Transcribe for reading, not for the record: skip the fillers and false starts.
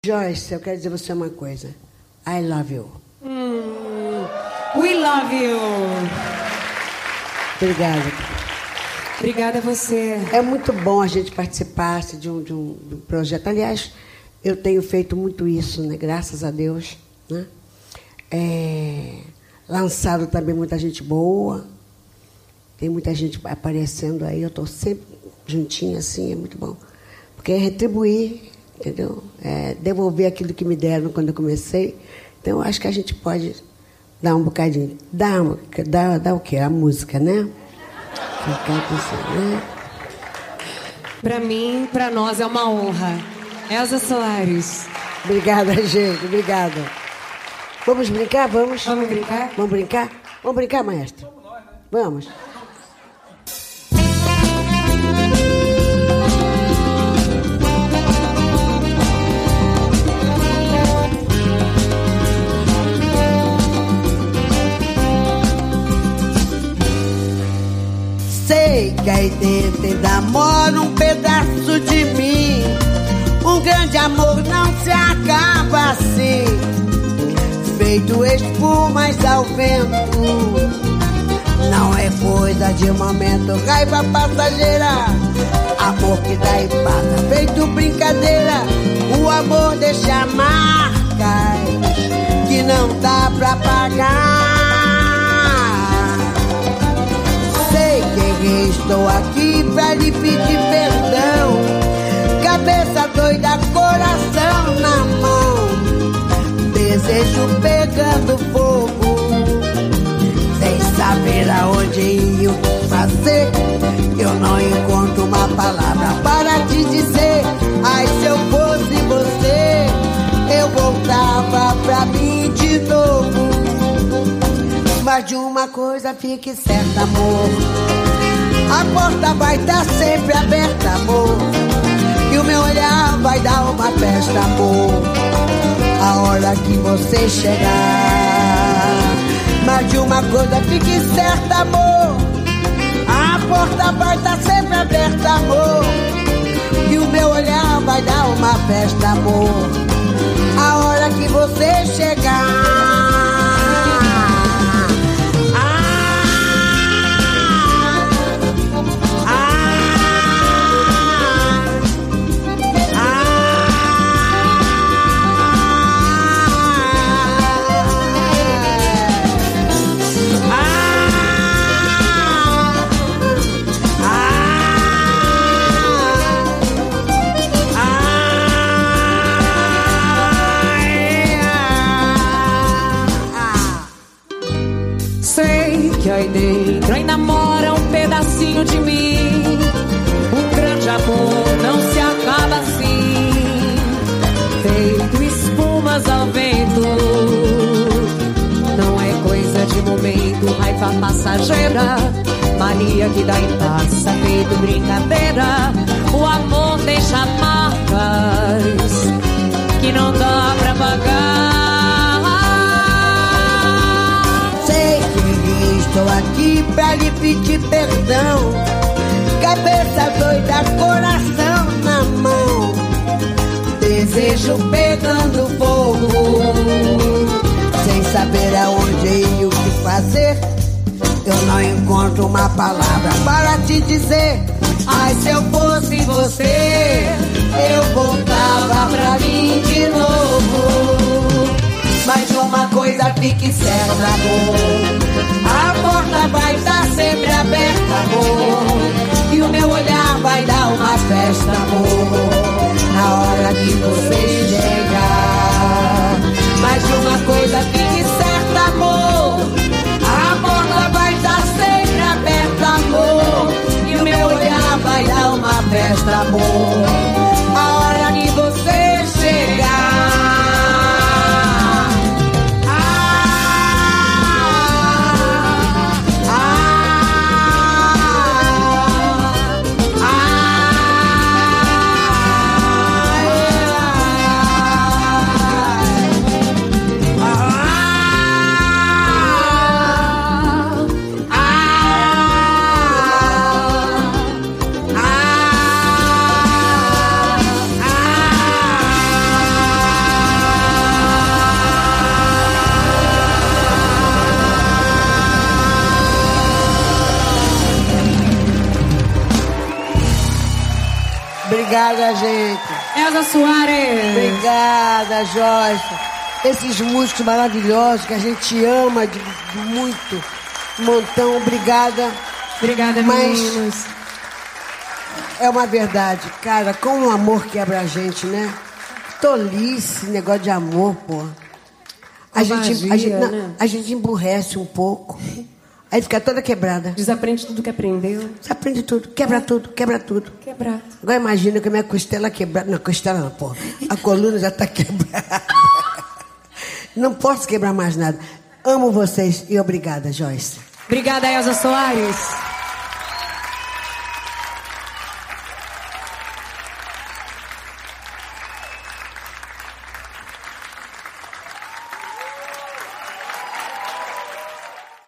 Joyce, eu quero dizer a você uma coisa. I love you. We love you. Obrigada. Obrigada a você. É muito bom a gente participar de um projeto. Aliás, eu tenho feito muito isso, né? Graças a Deus. Né? Lançado também muita gente boa. Tem muita gente aparecendo aí. Eu estou sempre juntinha assim, é muito bom. Porque é retribuir, entendeu? É devolver aquilo que me deram quando eu comecei. Então, eu acho que a gente pode dar um bocadinho. Dar o quê? A música, né? Ficar pensando, né? Para mim, para nós, é uma honra. Elza Soares. Obrigada, gente. Obrigada. Vamos brincar? Vamos? Vamos brincar? Vamos brincar? Vamos brincar, maestro? Vamos nós, né? Vamos. Sei que aí dentro ainda mora um pedaço de mim. Um grande amor não se acaba assim, feito espumas ao vento. Não é coisa de momento, raiva passageira. Amor que dá e passa, feito brincadeira. O amor deixa marcas que não dá pra pagar. Sei que estou aqui pra lhe pedir perdão. Cabeça doida, coração na mão, desejo pegando fogo, sem saber aonde ir, o que fazer. Eu não encontro uma palavra para te dizer. Ai, se eu fosse você, eu voltava pra mim de novo. Mas de uma coisa fique certa, amor, a porta vai estar sempre aberta, amor, e o meu olhar vai dar uma festa, amor, a hora que você chegar. Mas de uma coisa fique certa, amor, a porta vai estar sempre aberta, amor, e o meu olhar vai dar uma festa, amor, a hora que você chegar. Que aí dentro ainda mora um pedacinho de mim. Um grande amor não se acaba assim, feito espumas ao vento. Não é coisa de momento, raiva passageira, mania que dá e passa, feito brincadeira. O amor deixa marcas que não dá pra pagar. Estou aqui pra lhe pedir perdão. Cabeça doida, coração na mão, desejo pegando fogo, sem saber aonde ir e o que fazer. Eu não encontro uma palavra para te dizer. Ai, se eu fosse você, eu voltava pra mim de novo. Mas uma coisa fique certa, amor, a porta vai estar sempre aberta, amor, e o meu olhar vai dar uma festa, amor, na hora que você chegar. Mas uma coisa fique certa, amor, a porta vai estar sempre aberta, amor, e o meu olhar vai dar uma festa, amor, a hora que você chegar. Obrigada, gente. Elza Soares. Obrigada, Joyce. Esses músicos maravilhosos que a gente ama de muito. Montão, obrigada. Obrigada, meninos. É uma verdade, cara, como o amor quebra a gente, né? Tolice, negócio de amor, pô. A gente emburrece um pouco. Aí fica toda quebrada. Desaprende tudo que aprendeu. Desaprende tudo, quebra tudo, quebra tudo. Quebrado. Agora imagina que a minha costela quebrada. Não, costela não, pô. A coluna já tá quebrada. Não posso quebrar mais nada. Amo vocês e obrigada, Joyce. Obrigada, Elza Soares.